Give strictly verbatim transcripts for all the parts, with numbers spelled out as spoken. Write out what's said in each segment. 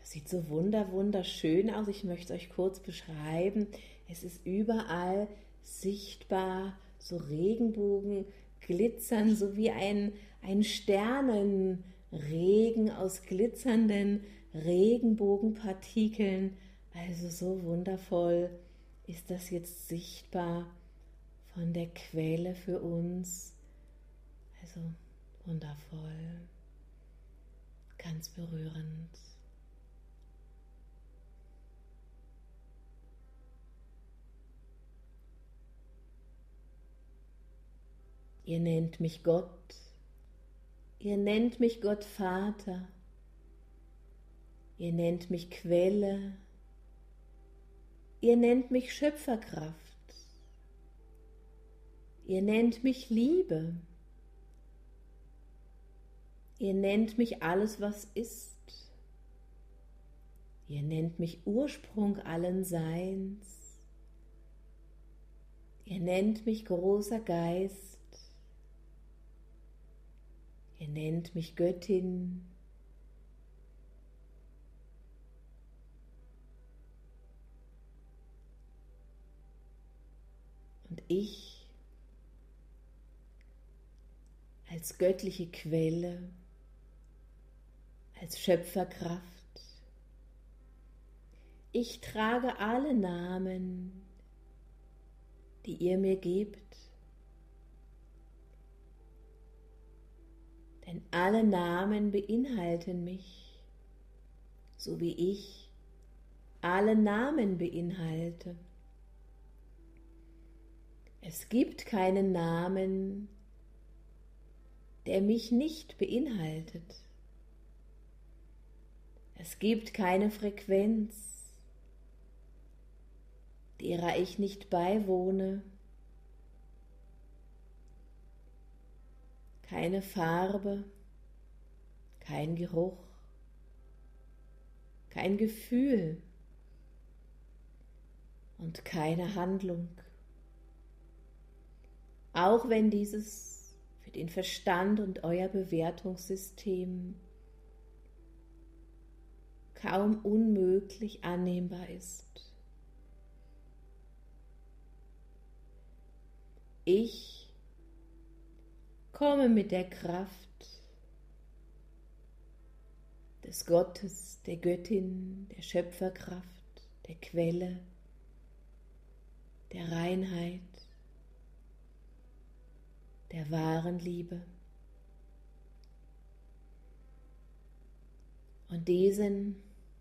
Das sieht so wunder, wunderschön aus. Ich möchte es euch kurz beschreiben. Es ist überall sichtbar, so Regenbogen glitzern, so wie ein, ein Sternenregen aus glitzernden Regenbogenpartikeln. Also so wundervoll ist das jetzt sichtbar von der Quelle für uns. Also wundervoll, ganz berührend. Ihr nennt mich Gott, ihr nennt mich Gott Vater, ihr nennt mich Quelle, ihr nennt mich Schöpferkraft, ihr nennt mich Liebe, ihr nennt mich alles, was ist, ihr nennt mich Ursprung allen Seins, ihr nennt mich großer Geist, ihr nennt mich Göttin, und ich als göttliche Quelle, als Schöpferkraft, ich trage alle Namen, die ihr mir gebt, denn alle Namen beinhalten mich, so wie ich alle Namen beinhalte. Es gibt keinen Namen, der mich nicht beinhaltet. Es gibt keine Frequenz, derer ich nicht beiwohne. Keine Farbe, kein Geruch, kein Gefühl und keine Handlung. Auch wenn dieses für den Verstand und euer Bewertungssystem kaum unmöglich annehmbar ist. Ich komme mit der Kraft des Gottes, der Göttin, der Schöpferkraft, der Quelle, der Reinheit, der wahren Liebe. Und diesen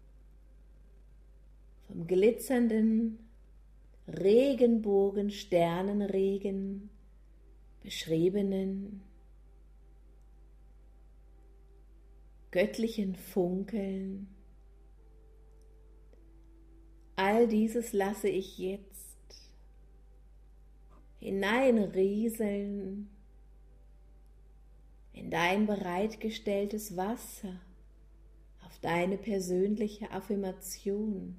vom glitzernden Regenbogen, Sternenregen beschriebenen göttlichen Funkeln, all dieses lasse ich jetzt hineinrieseln in dein bereitgestelltes Wasser, auf deine persönliche Affirmation,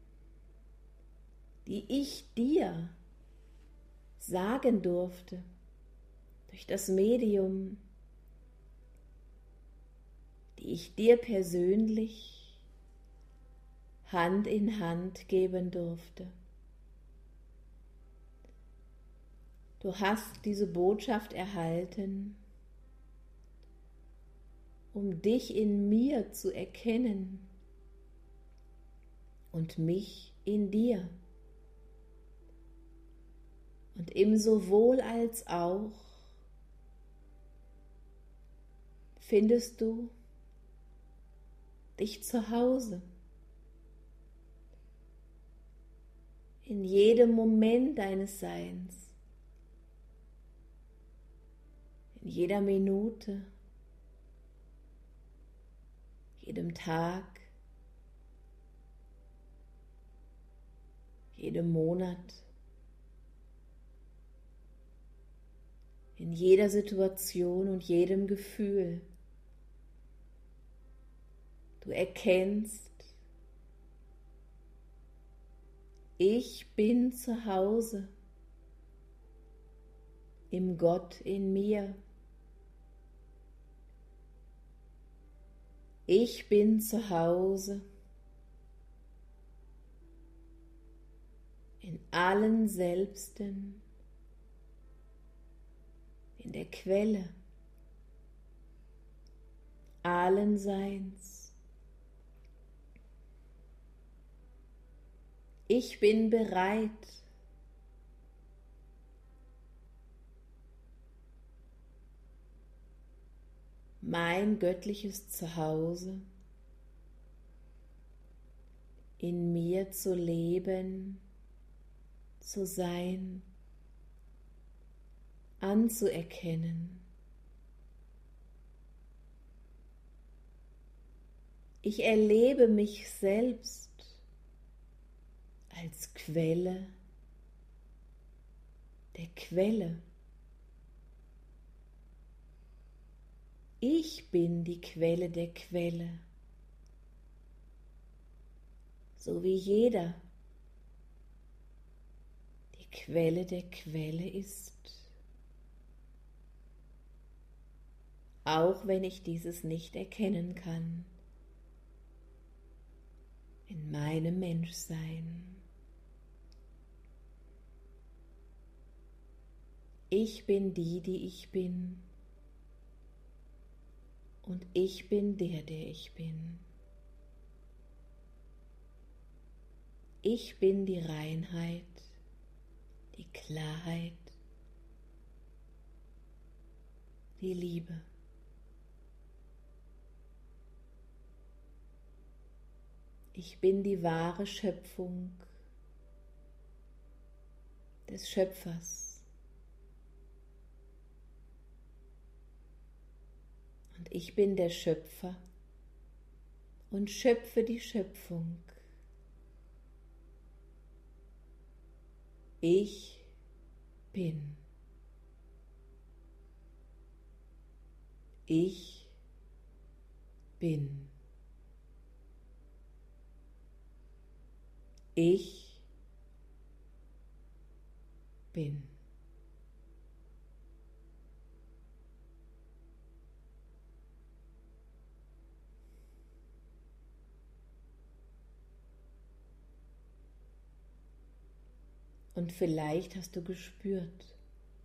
die ich dir sagen durfte durch das Medium, die ich dir persönlich Hand in Hand geben durfte. Du hast diese Botschaft erhalten, um dich in mir zu erkennen und mich in dir. Und im sowohl als auch findest du dich zu Hause. In jedem Moment deines Seins, in jeder Minute, jedem Tag, jedem Monat, in jeder Situation und jedem Gefühl. Du erkennst, ich bin zu Hause im Gott in mir. Ich bin zu Hause in allen Selbsten, in der Quelle allen Seins. Ich bin bereit, mein göttliches Zuhause in mir zu leben, zu sein, anzuerkennen. Ich erlebe mich selbst als Quelle der Quelle. Ich bin die Quelle der Quelle, so wie jeder die Quelle der Quelle ist, auch wenn ich dieses nicht erkennen kann in meinem Menschsein. Ich bin die, die ich bin, und ich bin der, der ich bin. Ich bin die Reinheit, die Klarheit, die Liebe. Ich bin die wahre Schöpfung des Schöpfers. Und ich bin der Schöpfer und schöpfe die Schöpfung. Ich bin. Ich bin. Ich bin. Und vielleicht hast du gespürt,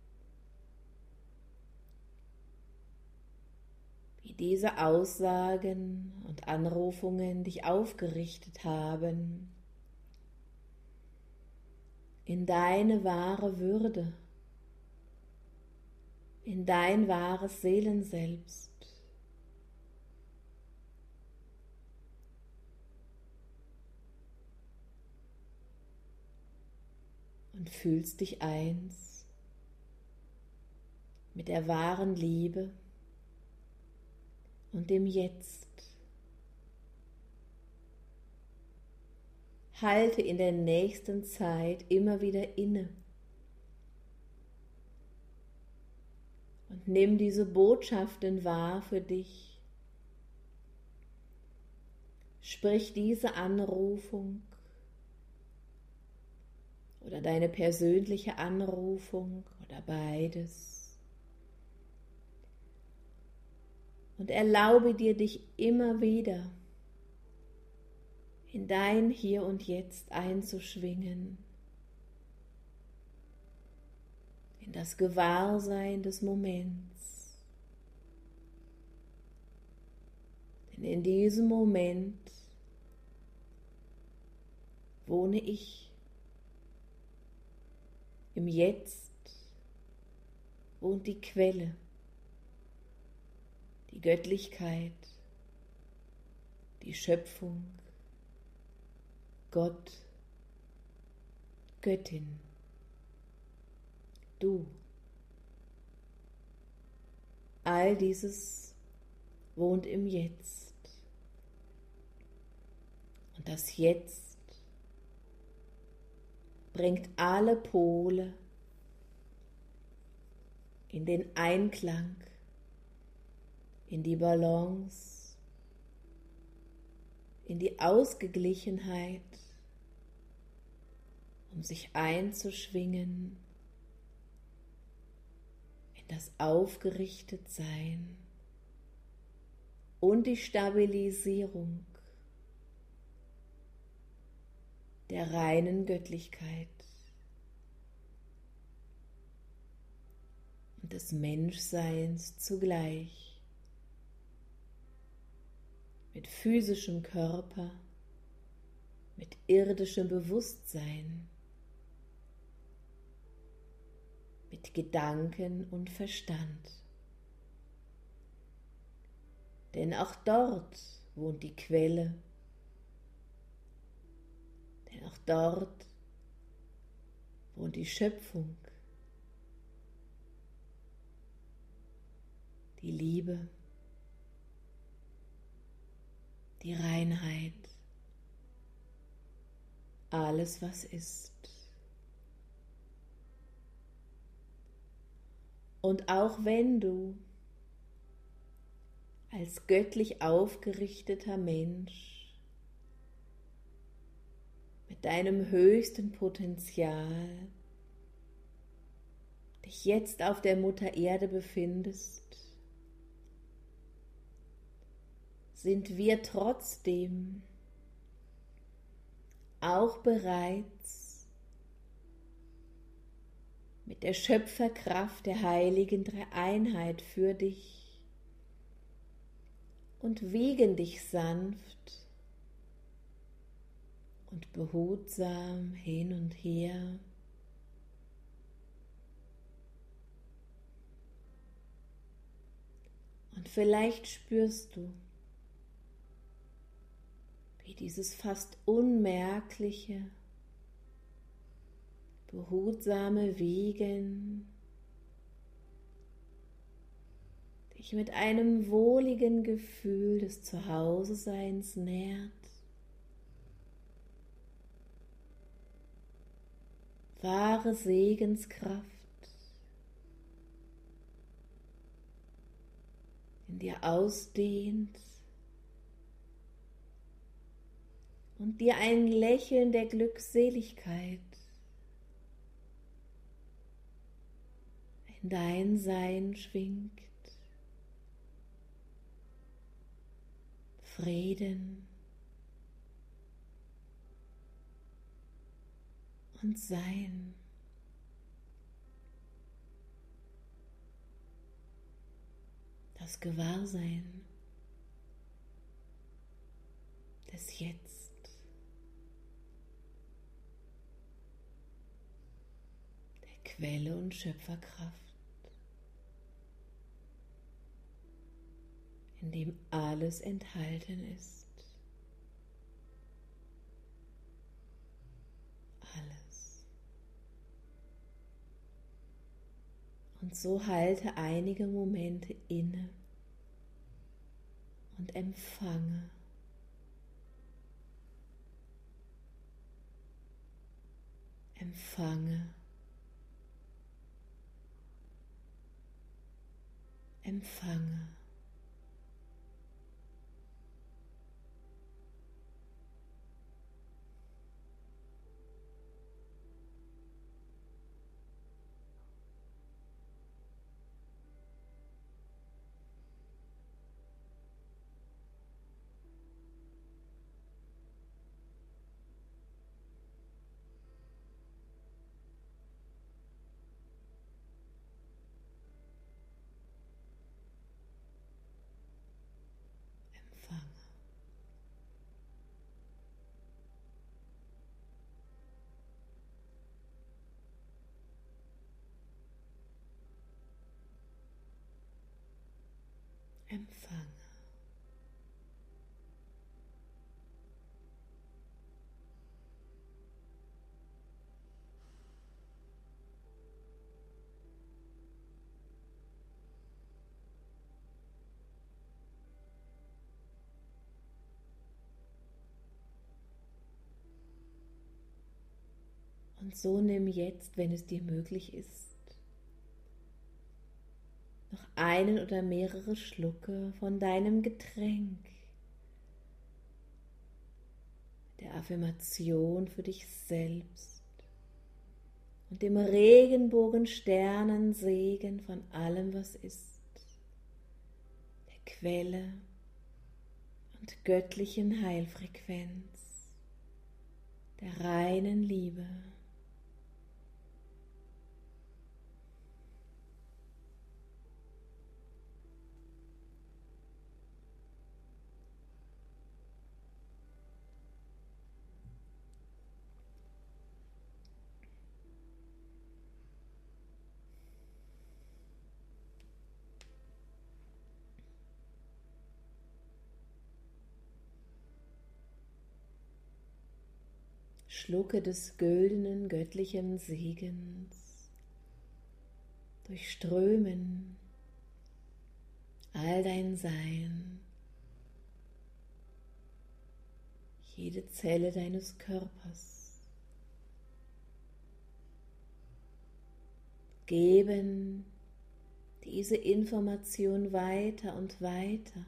wie diese Aussagen und Anrufungen dich aufgerichtet haben in deine wahre Würde, in dein wahres Seelenselbst. Und fühlst dich eins mit der wahren Liebe und dem Jetzt. Halte in der nächsten Zeit immer wieder inne und nimm diese Botschaften wahr für dich. Sprich diese Anrufung oder deine persönliche Anrufung oder beides. Und erlaube dir, dich immer wieder in dein Hier und Jetzt einzuschwingen, in das Gewahrsein des Moments. Denn in diesem Moment wohne ich. Im Jetzt wohnt die Quelle, die Göttlichkeit, die Schöpfung, Gott, Göttin, du. All dieses wohnt im Jetzt. Und das Jetzt bringt alle Pole in den Einklang, in die Balance, in die Ausgeglichenheit, um sich einzuschwingen in das Aufgerichtetsein und die Stabilisierung der reinen Göttlichkeit und des Menschseins zugleich. Mit physischem Körper, mit irdischem Bewusstsein, mit Gedanken und Verstand. Denn auch dort wohnt die Quelle, denn auch dort wohnt die Schöpfung, die Liebe, die Reinheit, alles, was ist. Und auch wenn du als göttlich aufgerichteter Mensch mit deinem höchsten Potenzial dich jetzt auf der Mutter Erde befindest, sind wir trotzdem auch bereits mit der Schöpferkraft der heiligen Dreieinheit für dich und wiegen dich sanft und behutsam hin und her. Und vielleicht spürst du, wie dieses fast unmerkliche, behutsame Wiegen dich mit einem wohligen Gefühl des Zuhause-Seins nährt. Wahre Segenskraft in dir ausdehnt und dir ein Lächeln der Glückseligkeit in dein Sein schwingt. Frieden und Sein. Das Gewahrsein des Jetzt. Der Quelle und Schöpferkraft, in dem alles enthalten ist. Alles. Und so halte einige Momente inne und empfange. Empfange. Empfange. Empfange. Und so nimm jetzt, wenn es dir möglich ist, noch einen oder mehrere Schlucke von deinem Getränk, der Affirmation für dich selbst und dem Regenbogensternensegen von allem, was ist, der Quelle und göttlichen Heilfrequenz, der reinen Liebe. Schlucke des güldenen göttlichen Segens durchströmen all dein Sein, jede Zelle deines Körpers, geben diese Information weiter und weiter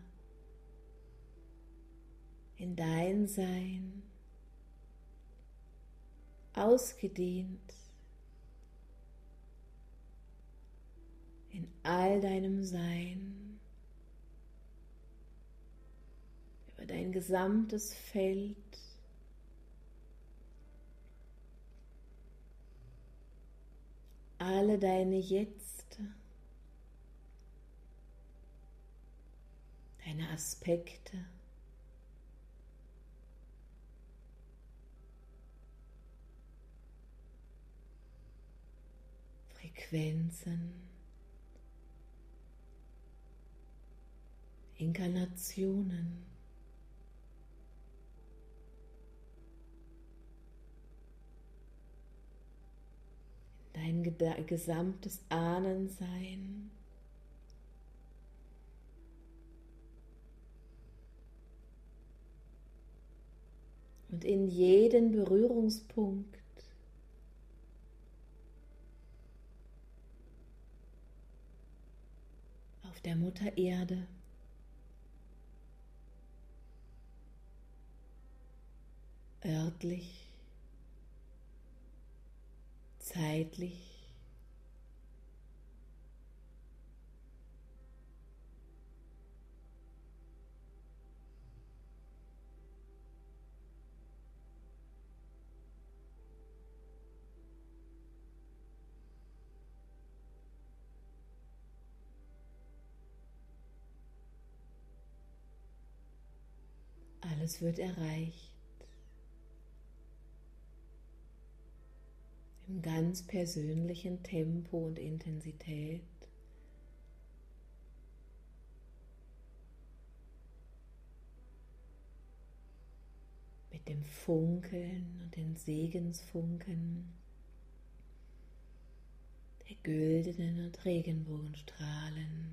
in dein Sein, ausgedehnt in all deinem Sein, über dein gesamtes Feld, alle deine Jetzt, deine Aspekte, Frequenzen, Inkarnationen, dein gesamtes Ahnensein, und in jeden Berührungspunkt auf der Mutter Erde, örtlich, zeitlich, alles wird erreicht. Im ganz persönlichen Tempo und Intensität. Mit dem Funkeln und den Segensfunken der güldenen und Regenbogenstrahlen,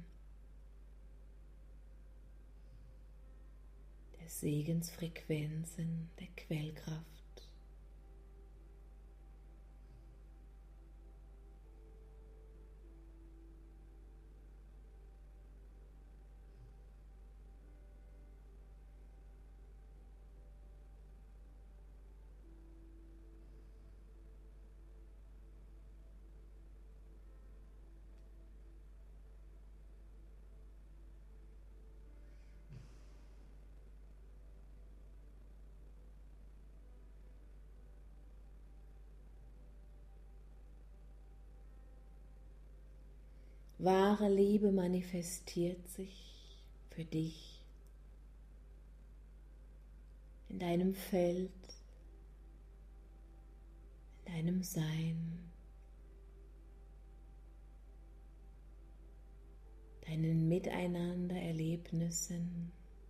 der Segensfrequenzen der Quellkraft. Wahre Liebe manifestiert sich für dich in deinem Feld, in deinem Sein, deinen Miteinandererlebnissen,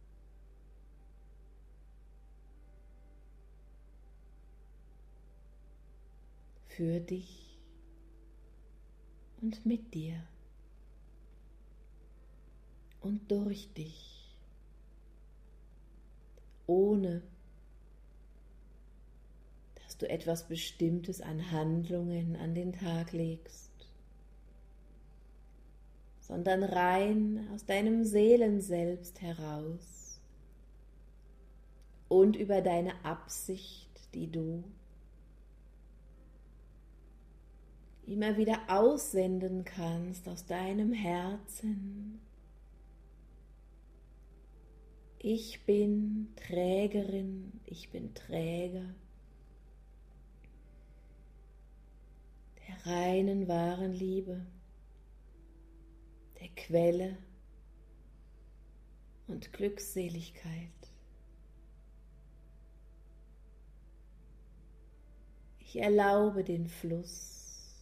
für dich und mit dir. Und durch dich, ohne dass du etwas Bestimmtes an Handlungen an den Tag legst, sondern rein aus deinem Seelenselbst heraus und über deine Absicht, die du immer wieder aussenden kannst aus deinem Herzen. Ich bin Trägerin, ich bin Träger der reinen, wahren Liebe, der Quelle und Glückseligkeit. Ich erlaube den Fluss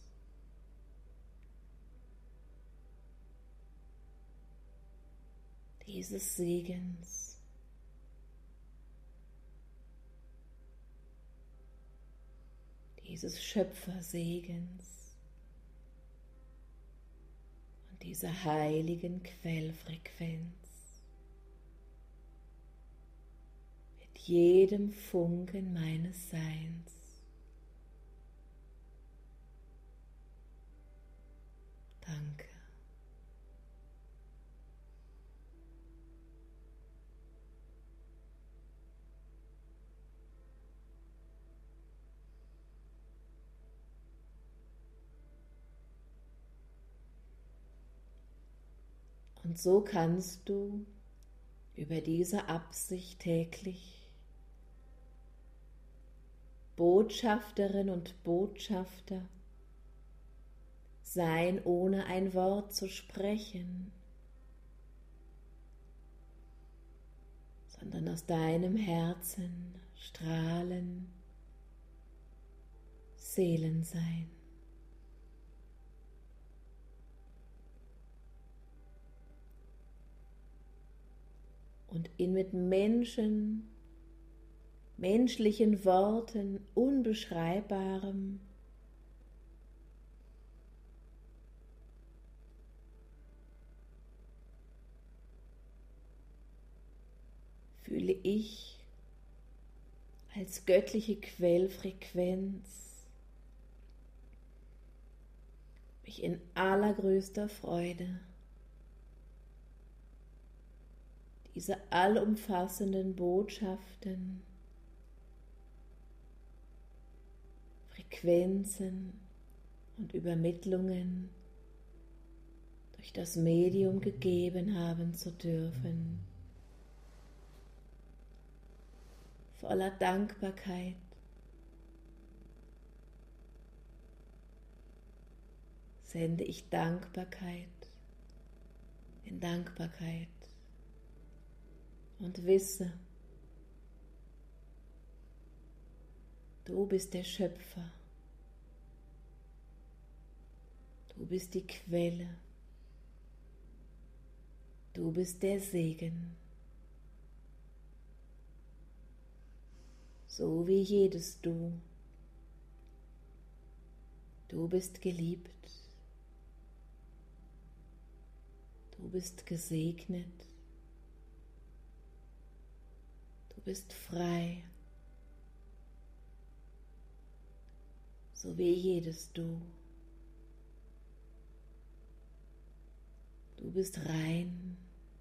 dieses Segens. dieses Schöpfersegens und dieser heiligen Quellfrequenz mit jedem Funken meines Seins. Danke. Und so kannst du über diese Absicht täglich Botschafterin und Botschafter sein, ohne ein Wort zu sprechen, sondern aus deinem Herzen strahlen, Seelen sein. Und in mit Menschen, menschlichen Worten, Unbeschreibbarem fühle ich als göttliche Quellfrequenz mich in allergrößter Freude diese allumfassenden Botschaften, Frequenzen und Übermittlungen durch das Medium gegeben haben zu dürfen. Voller Dankbarkeit sende ich Dankbarkeit in Dankbarkeit. Und wisse, du bist der Schöpfer, du bist die Quelle, du bist der Segen, so wie jedes Du. Du bist geliebt, du bist gesegnet. Du bist frei, so wie jedes Du. Du bist rein,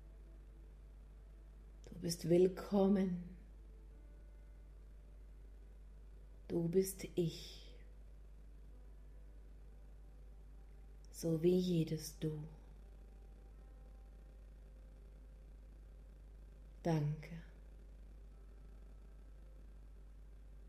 du bist willkommen, du bist ich, so wie jedes Du. Danke.